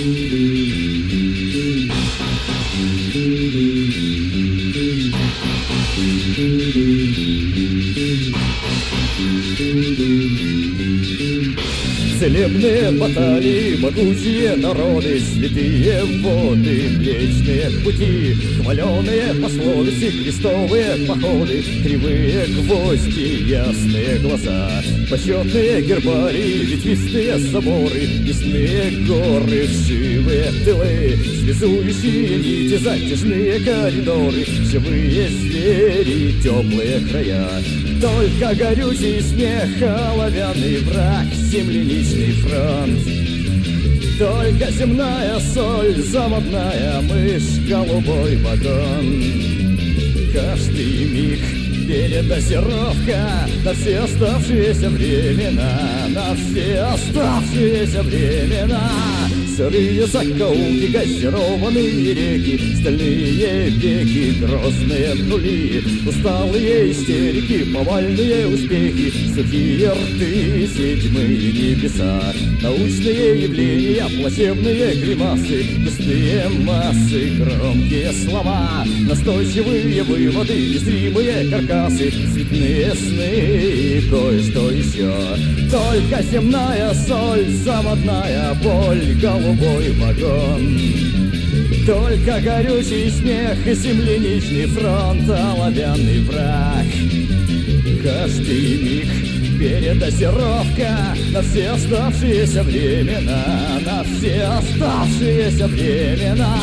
Целебные баталии, могучие народы, святые воды, млечные пути, хваленые пословицы, крестовые походы, кривые гвозди, ясные глаза, почетные гербарии, ветвистые соборы, лесные горы, вшивые тылы, связующие нити, затяжные коридоры, живые звери, теплые края. Только горючий смех, оловянный враг, земляничный фронт. Только земная соль, заводная мышь, голубой вагон. Каждый миг передозировка на все оставшиеся времена, на все оставшиеся времена. Сырые закоулки, газированные реки, стальные веки, грозные нули, усталые истерики, повальные успехи, сухие рты, седьмые небеса, научные явления, плачевные гримасы, густые массы, громкие слова, настойчивые выводы, незримые каркасы, цветные сны и кое-что еще. Только земная соль, заводная боль, голубой вагон. Только горючий смех и земляничный фронт, оловянный враг. Каждый миг передозировка на все оставшиеся времена, на все оставшиеся времена.